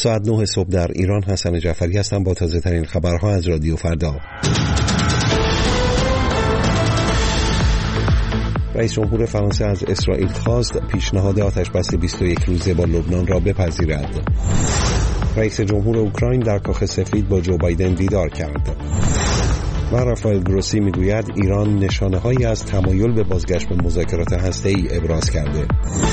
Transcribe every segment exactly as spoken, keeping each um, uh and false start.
ساعت نه صبح در ایران. حسن جعفری هستم با تازه ترین خبرها از رادیو فردا. رئیس جمهور فرانسه از اسرائیل خواست پیشنهاد آتشبس بیست و یک روزه با لبنان را بپذیرد. رئیس جمهور اوکراین در کاخ سفید با جو بایدن دیدار کرد. و رافائل گروسی میگوید ایران نشانه‌هایی از تمایل به بازگشت به مذاکرات هسته‌ای ابراز کرده.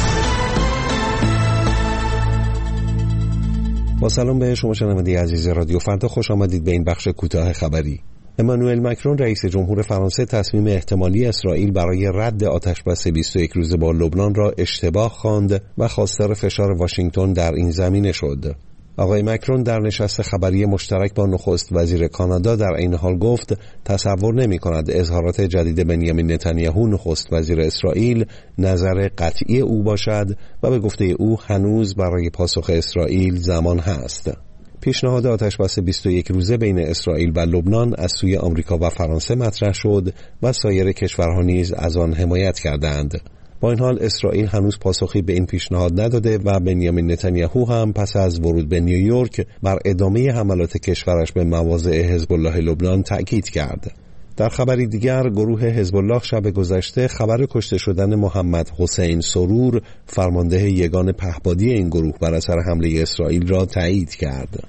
با سلام به شما شنونده عزیز رادیو فردا، خوش آمدید به این بخش کوتاه خبری. امانوئل مکرون رئیس جمهور فرانسه تصمیم احتمالی اسرائیل برای رد آتشبس بیست و یک روزه با لبنان را اشتباه خواند و خواستار فشار واشنگتن در این زمینه شد. آقای مکرون در نشست خبری مشترک با نخست وزیر کانادا در این حال گفت تصور نمی کند اظهارات جدید بنیامین نتانیاهو نخست وزیر اسرائیل نظر قطعی او باشد و به گفته او هنوز برای پاسخ اسرائیل زمان هست. پیشنهاد آتشبس بیست و یک روزه بین اسرائیل و لبنان از سوی آمریکا و فرانسه مطرح شد و سایر کشورها نیز از آن حمایت کردند. با این حال اسرائیل هنوز پاسخی به این پیشنهاد نداده و بنیامین نتانیاهو هم پس از ورود به نیویورک بر ادامه حملات کشورش به مواضع حزب الله لبنان تأکید کرد. در خبری دیگر، گروه حزب الله شب گذشته خبر کشته شدن محمد حسین سرور، فرمانده یگان پهپادی این گروه بر اثر حمله اسرائیل را تایید کرد.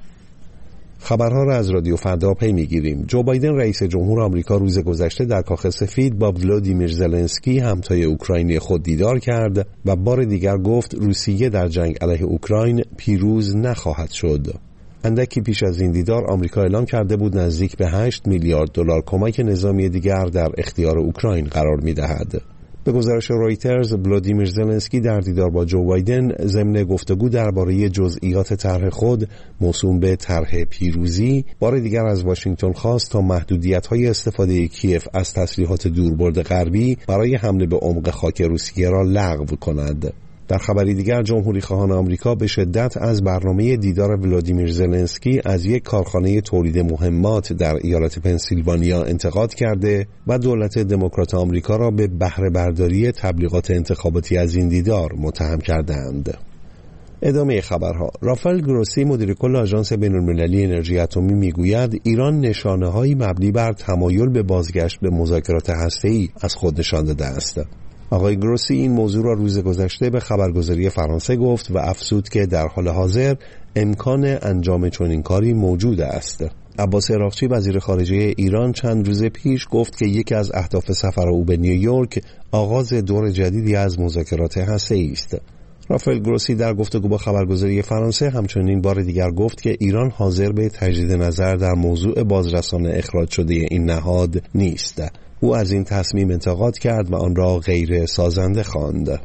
خبرها را از رادیو فردا پی میگیریم. جو بایدن رئیس جمهور آمریکا روز گذشته در کاخ سفید با ولادیمیر زلنسکی همتای اوکراینی خود دیدار کرد و بار دیگر گفت روسیه در جنگ علیه اوکراین پیروز نخواهد شد. اندکی پیش از این دیدار آمریکا اعلام کرده بود نزدیک به هشت میلیارد دلار کمک نظامی دیگر در اختیار اوکراین قرار می‌دهد. به گزارش رویترز، ولادیمیر زلنسکی در دیدار با جو بایدن ضمن گفتگو درباره جزئیات طرح خود موسوم به طرح پیروزی بار دیگر از واشنگتن خواست تا محدودیت‌های استفاده کیف از تسلیحات دوربرد غربی برای حمله به عمق خاک روسیه را لغو کند. در خبری دیگر، جمهوری خواهان آمریکا به شدت از برنامه دیدار ولادیمیر زلنسکی از یک کارخانه تولید مهمات در ایالت پنسیلوانیا انتقاد کرده و دولت دموکرات آمریکا را به بهره برداری تبلیغات انتخاباتی از این دیدار متهم کردند. ادامه خبرها. رافائل گروسی مدیر کل آژانس بین‌المللی انرژی اتمی میگوید ایران نشانه‌هایی مبنی بر تمایل به بازگشت به مذاکرات هسته‌ای از خود نشان داده است. آقای گروسی این موضوع را روز گذشته به خبرگزاری فرانسه گفت و افزود که در حال حاضر امکان انجام چنین کاری موجود است. عباس عراقچی وزیر خارجه ایران چند روز پیش گفت که یکی از اهداف سفر او به نیویورک آغاز دور جدیدی از مذاکرات هسته‌ای است. رافائل گروسی در گفتگو با خبرگزاری فرانسه همچنین بار دیگر گفت که ایران حاضر به تجدید نظر در موضوع بازرسان اخراج شده این نهاد نیست. او از این تصمیم انتقاد کرد و آن را غیر سازنده خواند.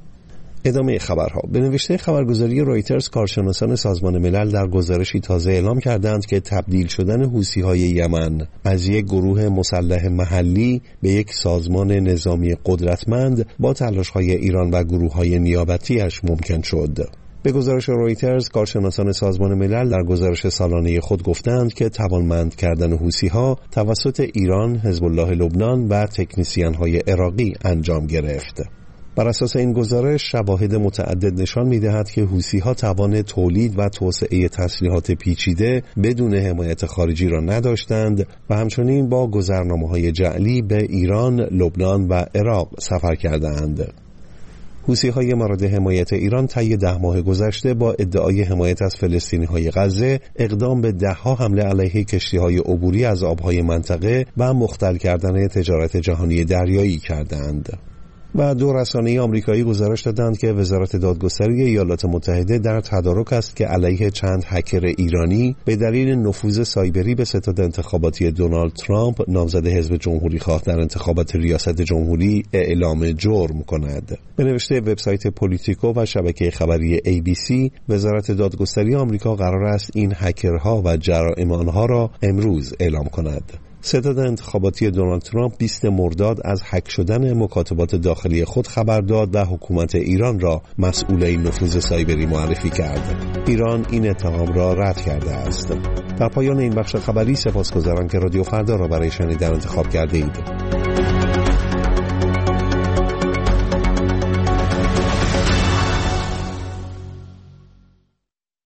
ادامه خبرها. به نوشته خبرگزاری رویترز، کارشناسان سازمان ملل در گزارشی تازه اعلام کردند که تبدیل شدن حوثی‌های یمن از یک گروه مسلح محلی به یک سازمان نظامی قدرتمند با تلاش‌های ایران و گروه‌های نیابتی‌اش ممکن شد. به گزارش رویترز، کارشناسان سازمان ملل در گزارش سالانه خود گفتند که توانمند کردن حوثی‌ها توسط ایران، حزب الله لبنان و تکنیسیان‌های عراقی انجام گرفت. بر اساس این گزارش، شواهد متعدد نشان می‌دهد که حوثی‌ها توان تولید و توسعه تسلیحات پیچیده بدون حمایت خارجی را نداشتند و همچنین با گذرنامه‌های جعلی به ایران، لبنان و عراق سفر کردند. حوثی‌های مورد حمایت ایران طی ده ماه گذشته با ادعای حمایت از فلسطینی‌های غزه اقدام به ده‌ها حمله علیه کشتی‌های عبوری از آب‌های منطقه و مختل کردن تجارت جهانی دریایی کردند. و دو رسانه آمریکایی گزارش دادند که وزارت دادگستری ایالات متحده در تدارک است که علیه چند هکر ایرانی به دلیل نفوذ سایبری به ستاد انتخاباتی دونالد ترامپ نامزد حزب جمهوری خواه در انتخابات ریاست جمهوری اعلام جرم کند. به نوشته وبسایت پولیتیکو و شبکه خبری ای بی سی، وزارت دادگستری آمریکا قرار است این هکرها و جرائم آنها را امروز اعلام کند. ستاد انتخاباتی دونالد ترامپ بیست مرداد از هک شدن مکاتبات داخلی خود خبر داد و حکومت ایران را مسئول این نفوذ سایبری معرفی کرد. ایران این اتهام را رد کرده است. در پایان این بخش خبری سپاسگزارم که رادیو فردا را برای شنیدن انتخاب کرده اید.